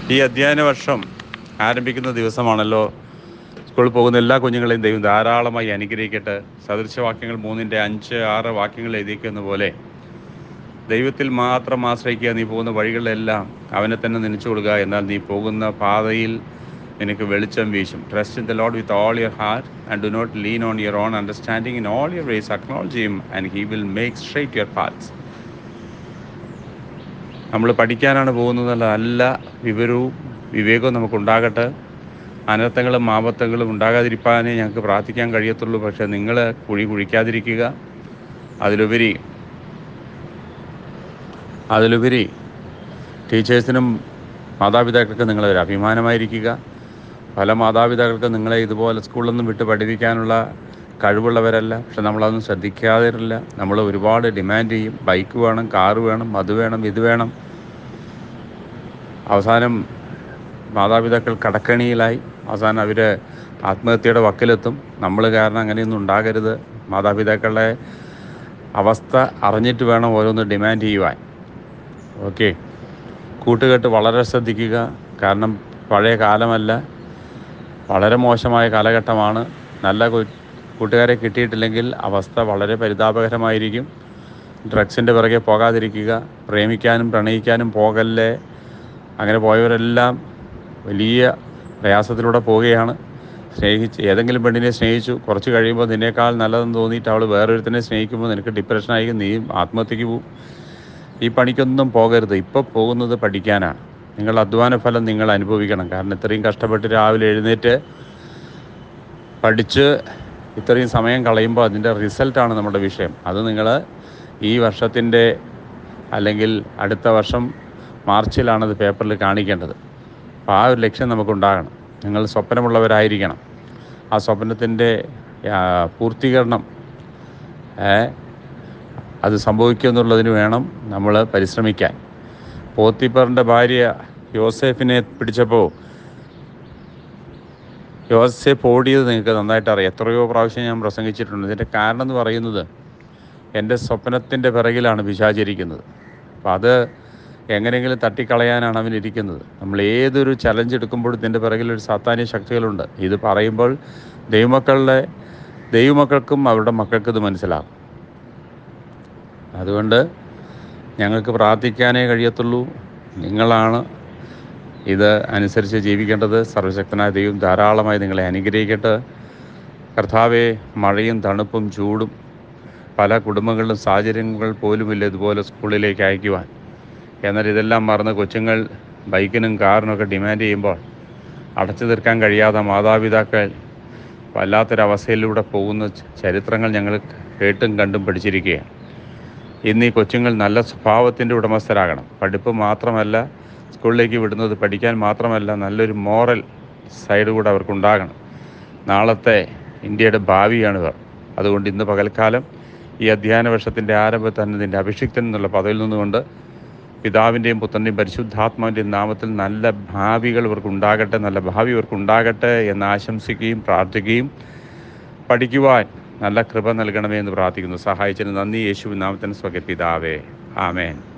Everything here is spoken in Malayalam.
ഈ അധ്യയന വർഷം ആരംഭിക്കുന്ന ദിവസമാണല്ലോ. സ്കൂളിൽ പോകുന്ന എല്ലാ കുഞ്ഞുങ്ങളെയും ദൈവം ധാരാളമായി അനുഗ്രഹിക്കട്ടെ. സദൃശവാക്യങ്ങൾ 3:5-6 വാക്യങ്ങൾ എഴുതിക്കുന്ന പോലെ ദൈവത്തിൽ മാത്രം ആശ്രയിക്കുക. നീ പോകുന്ന വഴികളിലെല്ലാം അവനെ തന്നെ നനച്ചു കൊടുക്കുക. എന്നാൽ നീ പോകുന്ന പാതയിൽ നിനക്ക് വെളിച്ചം വീശും. Trust in the Lord with all your heart and do not lean on your own understanding. In all your ways acknowledge him and he will make straight your paths. നമ്മൾ പഠിക്കാനാണ് പോകുന്നത്, നല്ല വിവേകവും നമുക്കുണ്ടാകട്ടെ. അനർത്ഥങ്ങളും ആപത്തുകളും ഉണ്ടാകാതിരിക്കാനേ ഞങ്ങൾക്ക് പ്രാർത്ഥിക്കാൻ കഴിയത്തുള്ളൂ. പക്ഷേ നിങ്ങൾ കുഴിക്കാതിരിക്കുക. അതിലുപരി ടീച്ചേഴ്സിനും മാതാപിതാക്കൾക്കും നിങ്ങളൊരു അഭിമാനമായിരിക്കുക. പല മാതാപിതാക്കൾക്കും നിങ്ങളെ ഇതുപോലെ സ്കൂളിലൊന്നും വിട്ട് പഠിപ്പിക്കാനുള്ള കഴിവുള്ളവരല്ല. പക്ഷെ നമ്മളതൊന്നും ശ്രദ്ധിക്കാതിരില്ല. നമ്മൾ ഒരുപാട് ഡിമാൻഡ് ചെയ്യും. ബൈക്ക് വേണം, കാറ് വേണം, അത് വേണം, ഇത് വേണം. അവസാനം മാതാപിതാക്കൾ കടക്കണിയിലായി. അവസാനം അവർ ആത്മഹത്യയുടെ വക്കിലെത്തും. നമ്മൾ കാരണം അങ്ങനെയൊന്നും ഉണ്ടാകരുത്. മാതാപിതാക്കളുടെ അവസ്ഥ അറിഞ്ഞിട്ട് വേണം ഓരോന്ന് ഡിമാൻഡ് ചെയ്യുവാൻ. ഓക്കെ, കൂട്ടുകെട്ട് വളരെ ശ്രദ്ധിക്കുക. കാരണം പഴയ കാലമല്ല, വളരെ മോശമായ കാലഘട്ടമാണ്. നല്ല കൂട്ടുകാരെ കിട്ടിയിട്ടില്ലെങ്കിൽ അവസ്ഥ വളരെ പരിതാപകരമായിരിക്കും. ഡ്രഗ്സിൻ്റെ പിറകെ പോകാതിരിക്കുക. പ്രേമിക്കാനും പ്രണയിക്കാനും പോകല്ലേ. അങ്ങനെ പോയവരെല്ലാം വലിയ പ്രയാസത്തിലൂടെ പോവുകയാണ്. ഏതെങ്കിലും പെണ്ണിനെ സ്നേഹിച്ചു, കുറച്ച് കഴിയുമ്പോൾ നിന്നേക്കാൾ നല്ലതെന്ന് തോന്നിയിട്ട് അവൾ വേറൊരുത്തനെ സ്നേഹിക്കുമ്പോൾ നിനക്ക് ഡിപ്രഷനായി, നീ ആത്മഹത്യക്ക് പോവും. ഈ പണിക്കൊന്നും പോകരുത്. ഇപ്പോൾ പോകുന്നത് പഠിക്കാനാണ്. നിങ്ങളുടെ അധ്വാന ഫലം നിങ്ങൾ അനുഭവിക്കണം. കാരണം ഇത്രയും കഷ്ടപ്പെട്ട് രാവിലെ എഴുന്നേറ്റ് പഠിച്ച് ഇത്രയും സമയം കളയുമ്പോൾ അതിൻ്റെ റിസൾട്ടാണ് നമ്മുടെ വിഷയം. അത് നിങ്ങൾ ഈ വർഷത്തിൻ്റെ അല്ലെങ്കിൽ അടുത്ത വർഷം മാർച്ചിലാണത് പേപ്പറിൽ കാണിക്കേണ്ടത്. അപ്പോൾ ആ ഒരു ലക്ഷ്യം നമുക്കുണ്ടാകണം. നിങ്ങൾ സ്വപ്നമുള്ളവരായിരിക്കണം. ആ സ്വപ്നത്തിൻ്റെ പൂർത്തീകരണം അത് സംഭവിക്കുമെന്നുള്ളതിന് വേണം നമ്മൾ പരിശ്രമിക്കാൻ. പോത്തിഫറിൻ്റെ ഭാര്യ യോസേഫിനെ പിടിച്ചപ്പോൾ യോസേഫ് ഓടിയത് നിങ്ങൾക്ക് നന്നായിട്ട് അറിയാം. എത്രയോ പ്രാവശ്യം ഞാൻ പ്രസംഗിച്ചിട്ടുണ്ട്. ഇതിൻ്റെ കാരണം എന്ന് പറയുന്നത് എൻ്റെ സ്വപ്നത്തിൻ്റെ പിറകിലാണ് പിശാചിരിക്കുന്നത്. അപ്പോൾ അത് എങ്ങനെയെങ്കിലും തട്ടിക്കളയാനാണ് അവനിരിക്കുന്നത്. നമ്മൾ ഏതൊരു ചലഞ്ച് എടുക്കുമ്പോഴും ഇതിൻ്റെ പിറകിലൊരു സാത്താന്യ ശക്തികളുണ്ട്. ഇത് പറയുമ്പോൾ ദൈവമക്കൾക്കും അവരുടെ മക്കൾക്കും ഇത് മനസ്സിലാകും. അതുകൊണ്ട് ഞങ്ങൾക്ക് പ്രാർത്ഥിക്കാനേ കഴിയത്തുള്ളൂ. നിങ്ങളാണ് ഇത് അനുസരിച്ച് ജീവിക്കേണ്ടത്. സർവ്വശക്തനായ ദൈവം ധാരാളമായി നിങ്ങളെ അനുഗ്രഹിക്കട്ടെ. കർത്താവേ, മഴയും തണുപ്പും ചൂടും പല കുടുംബങ്ങളിലും സാഹചര്യങ്ങൾ പോലുമില്ല ഇതുപോലെ സ്കൂളിലേക്ക് അയക്കുവാൻ. എന്നാൽ ഇതെല്ലാം മറന്ന് കൊച്ചുങ്ങൾ ബൈക്കിനും കാറിനൊക്കെ ഡിമാൻഡ് ചെയ്യുമ്പോൾ അടച്ചു തീർക്കാൻ കഴിയാതെ മാതാപിതാക്കൾ വല്ലാത്തൊരവസ്ഥയിലൂടെ പോകുന്ന ചരിത്രങ്ങൾ ഞങ്ങൾ കേട്ടും കണ്ടും പഠിച്ചിരിക്കുകയാണ്. ഇന്ന് ഈ കൊച്ചുങ്ങൾ നല്ല സ്വഭാവത്തിൻ്റെ ഉടമസ്ഥരാകണം. പഠിപ്പ് മാത്രമല്ല, സ്കൂളിലേക്ക് വിടുന്നത് പഠിക്കാൻ മാത്രമല്ല, നല്ലൊരു മോറൽ സൈഡ് കൂടെ അവർക്കുണ്ടാകണം. നാളത്തെ ഇന്ത്യയുടെ ഭാവിയാണ് ഇവർ. അതുകൊണ്ട് ഇന്ന് പകൽക്കാലം ഈ അധ്യയന വർഷത്തിൻ്റെ ആരംഭത്തിൽ തന്നെ നിൻ്റെ അഭിഷിക്തൻ എന്നുള്ള പദവിയിൽ നിന്നുകൊണ്ട് പിതാവിൻ്റെയും പുത്രൻ്റെയും പരിശുദ്ധാത്മാവിൻ്റെയും നാമത്തിൽ നല്ല ഭാവികൾ ഇവർക്കുണ്ടാകട്ടെ, നല്ല ഭാവി ഇവർക്കുണ്ടാകട്ടെ എന്ന് ആശംസിക്കുകയും പ്രാർത്ഥിക്കുകയും പഠിക്കുവാൻ നല്ല കൃപ നൽകണമേ എന്ന് പ്രാർത്ഥിക്കുന്നു. സഹായിച്ചതിന് നന്ദി. യേശുവിൻ നാമത്തിന് സ്വഗ പിതാവേ, ആമേൻ.